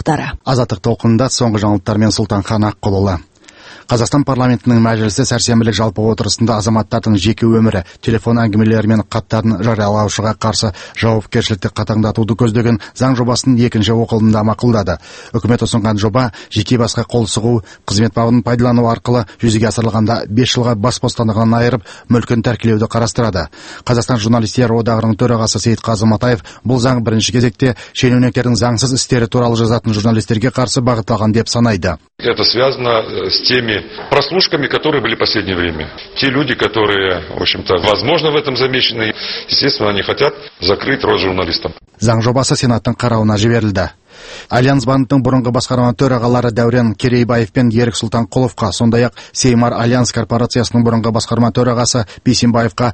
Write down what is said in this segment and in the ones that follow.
жаңалықтары. Азаттық толқынында соңғы жаңалықтармен Сұлтанхан Аққұлұлы. Қазақстан парламентінің мәжілісі сәрсенбілік жалпы отырысында азаматтардың жеке өмірі, телефон әңгімелері мен хаттарын жариялаушыға қарсы жауапкершілікті қатаңдатуды көздеген заң жобасын екінші оқылымда мақұлдады. Үкімет ұсынған жоба жеке басқа қол сұғу, қызмет бабын пайдалану арқылы жүзеге асырылғанда 5 жылға бас бостандығынан айырып, мүлкін тәркілеуді қарастырады. Қазақстан журналистер одағының төрағасы Сейітқазы Матаев бұл заң бірінші кезекте шенеуніктердің заңсыз істері туралы жазатын журналистерге қарсы бағытталған деп санайды. Это связано с теми прослушками, которые были в последнее время. Те люди, которые, в общем-то, возможно, в этом замешаны, естественно, они хотят закрыть рот журналистам. Заң жобасы Сенаттың қарауына жіберілді. Альянс банктың бұрынғы басқарма төрағалары Дәурен Керейбаев пен Ерік Сұлтанқұловқа, сондай-ақ Сеймар Альянс корпорациясының бұрынғы басқарма төрағасы Бейсенбаевқа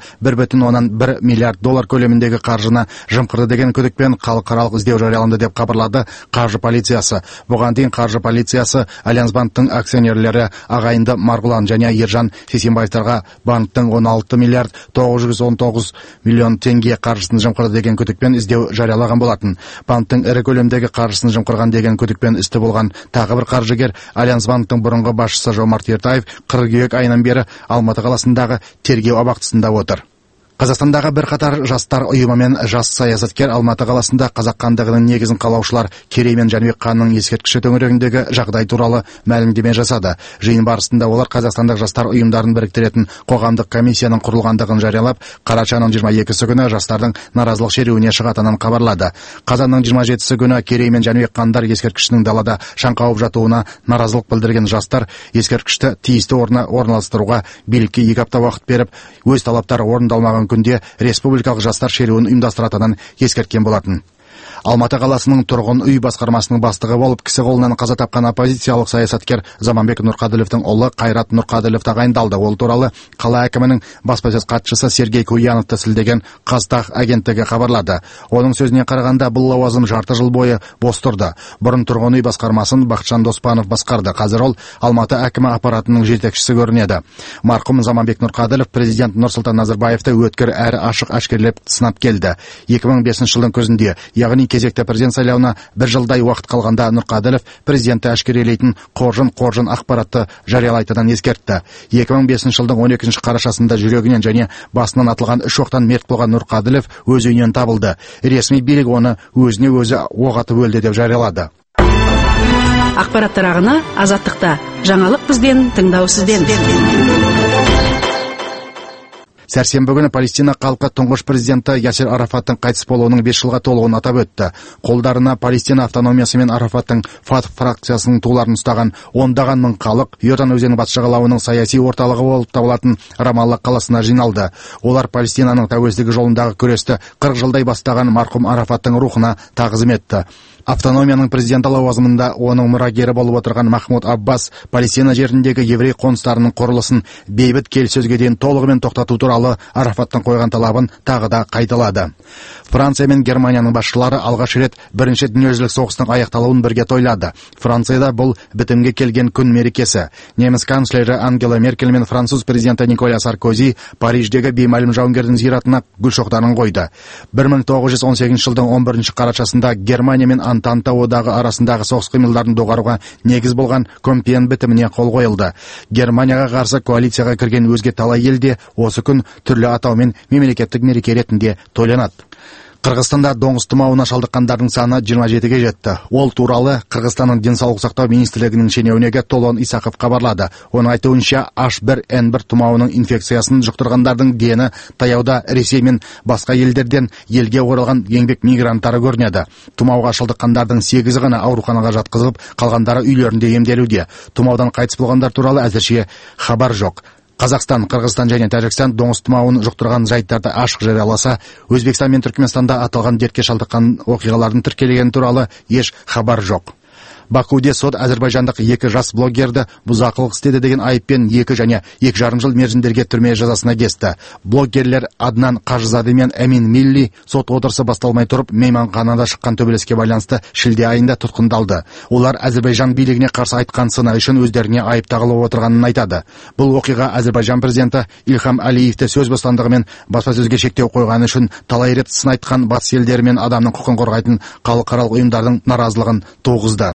1,1 миллиард доллар көлеміндегі қаржыны жымқырды деген күдікпен халықаралық іздеу жарияланды деп хабарлады қаржы полициясы. Бұған дейін қаржы полициясы Альянс банктың акционерлері ағайынды Марғұлан және Ержан Сейсенбаевтарға банктың 16 миллиард 919 миллион теңге қаржысын жымқырды деген күдікпен іздеу жариялаған болатын. Банктың ірі көлемдегі қаржысын жымқырған деген күдікпен істі болған тағы бір қаржыгер Альянс банктың бұрынғы басшысы Жомарт Ертаев қыркүйек айынан бері Алматы қаласындағы тергеу абақтысында отыр. Қазақстандағы бірқатар жастар ұйымы мен жас саясаткер Алматы қаласында қазақ хандығының негізін қалаушылар Керей мен Жәнібек ханның ескерткіші төңірегіндегі жағдай туралы мәлімдеме жасады. Жиын барысында олар қазақстандық жастар ұйымдарын біріктіретін қоғамдық комиссияның құрылғандығын жариялап, қарашаның 22-сі күні жастардың наразылық шеруіне шығатынын хабарлады. Қазанның 27-сі күні Керей мен Жәнібек хандар ескерткішінің далада шаң қауып жатуына наразылық білдірген жастар ескерткішті тиісті орнына орналастыруға билікке 2 апта уақыт беріп, өз талаптары орындалмаған күнде республикалық жастар шеруін ұйымдастыратынын ескерткен болатын. Алматы қаласының тұрғын үй басқармасының бастығы болып кісі қолынан қаза тапқан оппозициялық саясаткер Заманбек Нұрқаділовтің ұлы Қайрат Нұрқаділов тағайындалды. Ол туралы қала әкімінің баспасөз хатшысы Сергей Куяновты сілтеген Қазтаг агенттігі хабарлады. Оның сөзіне қарағанда бұл лауазым жарты жыл бойы бос тұрды. Бұрын тұрғын үй басқармасын Бақытжан Доспанов басқарды. Қазір ол Алматы әкімі аппаратының жетекшісі көрінеді. Марқұм Заманбек Нұрқаділов президент Нұрсұлтан Назарбаевты өткір әрі ашық әшкерелеп сынап келді. 2005 жылдың күзінде, яғни кезекті президент сайлауына 1 жылдай уақыт қалғанда Нұрқаділов президентті әшкерелейтін қоржын ақпаратты жариялайтынын ескертті. 2005 жылдың 12 қарашасында жүрегінен және басынан атылған 3 оқтан мерт болған Нұрқаділов өз үйінен табылды. Ресми билік оны өзіне өзі оқ атып өлді деп жариялады. Ақпараттар ағыны Азаттықта. Жаңалық бізден, тыңдау сізден. Сәрсенбі күні Палестина халқы тұңғыш президенті Ясир Арафаттың қайтыс болуының 5 жылға толуын атап өтті. Қолдарына Палестина автономиясы мен Арафаттың Фатх фракциясының туларын ұстаған ондаған мың халық Иордан өзені батыс жағалауының саяси орталығы болып табылатын Рамалла қаласына жиналды. Олар Палестинаның тәуелсіздігі жолындағы күресті 40 жылдай бастаған марқұм Арафаттың рухына тағзым етті. Автономияның президенті лауазымында оның мұрагері болып отырған Махмуд Аббас Палестина жеріндегі еврей қоныстарының құрылысын бейбіт келіссөзге дейін толығымен тоқтату туралы Арафаттың қойған талабын тағы да қайталады. Франция мен Германияның басшылары алғаш рет Бірінші дүниежүзілік соғыстың аяқталуын бірге тойлады. Францияда бұл бітімге келген күн мерекесі. Неміс канцлері Ангела Меркель мен француз президенті Николя Саркози Париждегі беймәлім жауынгердің зиратына гүл шоқтарын қойды. 1918 жылдың 11 қарашасында Германия мен Антанта одағы арасындағы соғыс қимылдарын доғаруға негіз болған Компьен бітіміне қол қойылды. Германияға қарсы коалицияға кірген өзге талай елде осы күн түрлі атаумен мемлекеттік мереке ретінде тойланады. Қырғызстанда доңыз тұмауына шалдыққандардың саны 27-ге жетті. Ол туралы Қырғызстанның денсаулық сақтау министрлігінің шенеунігі Толон Исақов хабарлады. Оның айтуынша H1N1 тұмауының инфекциясын жұқтырғандардың дені таяуда Ресей мен басқа елдерден елге оралған еңбек мигранттары көрінеді. Тұмауға шалдыққандардың 8-і ғана ауруханаға жатқызылып, қалғандары үйлерінде емделуде. Тұмаудан қайтыс болғандар туралы әзірше хабар жоқ. Қазақстан, Қырғызстан және Тәжікстан доңыз тұмауын жұқтырған жайттарды ашық жарияласа, Өзбекстан мен Түркменстанда аталған дертке шалдыққан оқиғалардың тіркелгені туралы еш хабар жоқ. Бакуде сот әзірбайжандық 2 жас блогерді бұзақылық істеді деген айыппен 2 және 2,5 жыл мерзімдерге түрме жазасына кесті. Блогерлер Аднан Қажызаде мен Әмин Милли сот отырысы басталмай тұрып мейманханада шыққан төбелеске байланысты шілде айында тұтқындалды. Олар Әзірбайжан билігіне қарсы айтқан сыны үшін өздеріне айып тағылып отырғанын айтады. Бұл оқиға Әзірбайжан президенті Ильхам Алиевті сөз бостандығы мен баспасөзге шектеу қойғаны үшін талай рет сын айтқан батыс елдері мен адамның құқығын қорғайтын халықаралық ұйымдардың наразылығын туғызды.